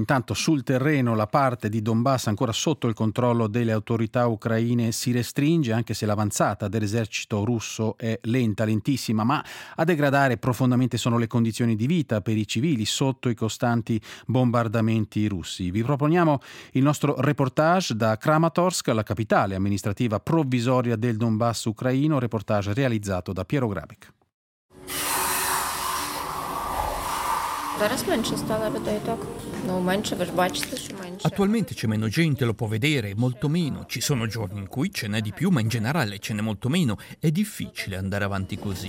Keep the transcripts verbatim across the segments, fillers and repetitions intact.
intanto sul terreno la parte di Donbass ancora sotto il controllo delle autorità ucraine si restringe, anche se l'avanzata dell'esercito russo è lenta, lentissima, ma a degradare profondamente sono le condizioni di vita per i civili sotto i costanti bombardamenti russi. Vi proponiamo il nostro reportage da Kramatorsk, la capitale amministrativa provvisoria del Donbass ucraino, reportage realizzato da Piero Grabek. Attualmente c'è meno gente, lo può vedere, molto meno. Ci sono giorni in cui ce n'è di più, ma in generale ce n'è molto meno. È difficile andare avanti così.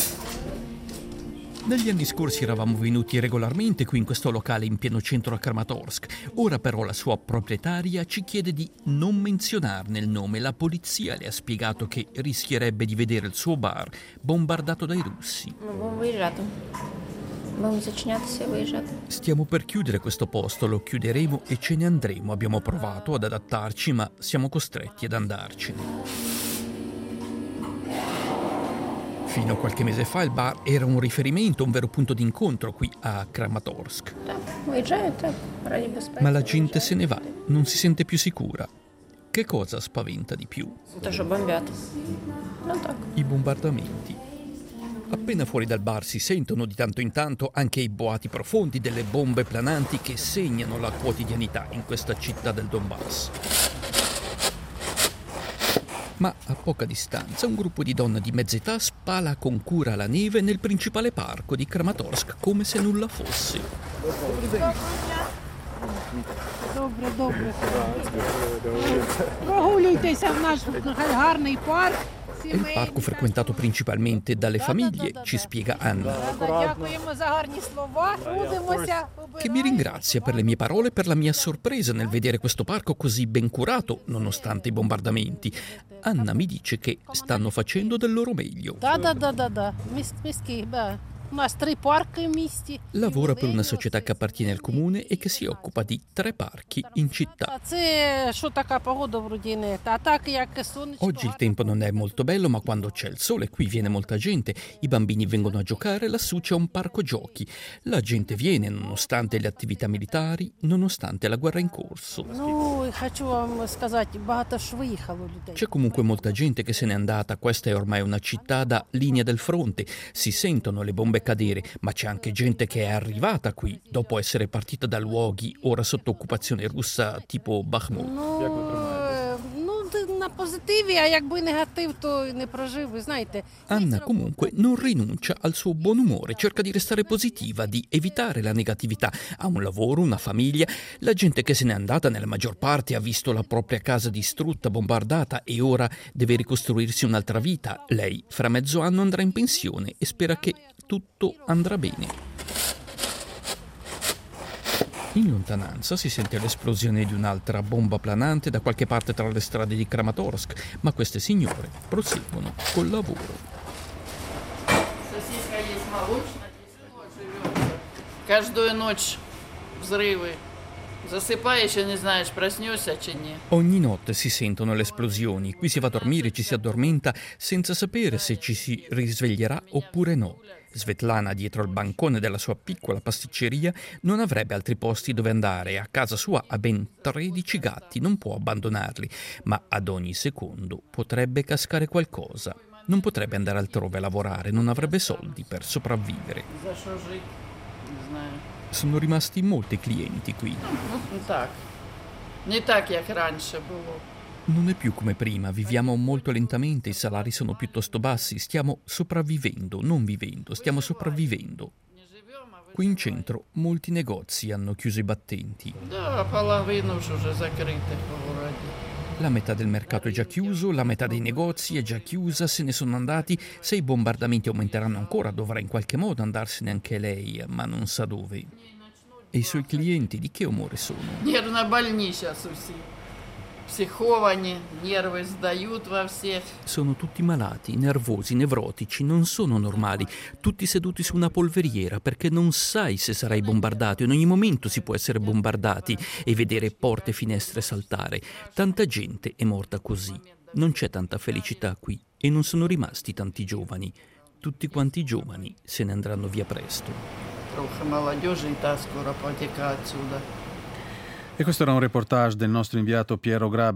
Negli anni scorsi eravamo venuti regolarmente qui in questo locale in pieno centro a Kramatorsk. Ora però la sua proprietaria ci chiede di non menzionarne il nome. La polizia le ha spiegato che rischierebbe di vedere il suo bar bombardato dai russi. Stiamo per chiudere questo posto, lo chiuderemo e ce ne andremo. Abbiamo provato ad adattarci, ma siamo costretti ad andarcene. Fino a qualche mese fa il bar era un riferimento, un vero punto d'incontro qui a Kramatorsk. Ma la gente se ne va, non si sente più sicura. Che cosa spaventa di più? I bombardamenti. Appena fuori dal bar si sentono di tanto in tanto anche i boati profondi delle bombe plananti che segnano la quotidianità in questa città del Donbass. Ma a poca distanza un gruppo di donne di mezza età spala con cura la neve nel principale parco di Kramatorsk come se nulla fosse. Добре, добре. Прогулюйтеся в наш гарний парк. È il parco frequentato principalmente dalle famiglie, ci spiega Anna, che mi ringrazia per le mie parole e per la mia sorpresa nel vedere questo parco così ben curato, nonostante i bombardamenti. Anna mi dice che stanno facendo del loro meglio. Lavora per una società che appartiene al comune e che si occupa di tre parchi in città. Oggi il tempo non è molto bello, ma quando c'è il sole qui viene molta gente. I bambini vengono a giocare, lassù c'è un parco giochi. La gente viene nonostante le attività militari, nonostante la guerra in corso. C'è comunque molta gente che se n'è andata. Questa è ormai una città da linea del fronte. Si sentono le bombe cadere, ma c'è anche gente che è arrivata qui dopo essere partita da luoghi ora sotto occupazione russa tipo Bakhmut. Anna comunque non rinuncia al suo buon umore, cerca di restare positiva, di evitare la negatività. Ha un lavoro, una famiglia. La gente che se n'è andata nella maggior parte ha visto la propria casa distrutta, bombardata e ora deve ricostruirsi un'altra vita. Lei fra mezzo anno andrà in pensione e spera che tutto andrà bene. In lontananza si sente l'esplosione di un'altra bomba planante da qualche parte tra le strade di Kramatorsk, ma queste signore proseguono col lavoro. Ogni notte si sentono le esplosioni. Qui si va a dormire, ci si addormenta senza sapere se ci si risveglierà oppure no. Svetlana, dietro al bancone della sua piccola pasticceria, non avrebbe altri posti dove andare. A casa sua ha ben tredici gatti, non può abbandonarli, ma ad ogni secondo potrebbe cascare qualcosa. Non potrebbe andare altrove a lavorare, non avrebbe soldi per sopravvivere. Sono rimasti molti clienti qui. Non è più come prima, viviamo molto lentamente, i salari sono piuttosto bassi, stiamo sopravvivendo, non vivendo, stiamo sopravvivendo. Qui in centro molti negozi hanno chiuso i battenti. La metà del mercato è già chiuso, la metà dei negozi è già chiusa, se ne sono andati. Se i bombardamenti aumenteranno ancora dovrà in qualche modo andarsene anche lei, ma non sa dove. E i suoi clienti di che umore sono? Sono tutti malati, nervosi, nevrotici, non sono normali, tutti seduti su una polveriera perché non sai se sarai bombardato. In ogni momento si può essere bombardati e vedere porte e finestre saltare. Tanta gente è morta così. Non c'è tanta felicità qui e non sono rimasti tanti giovani. Tutti quanti giovani se ne andranno via presto. E questo era un reportage del nostro inviato Piero Grabbe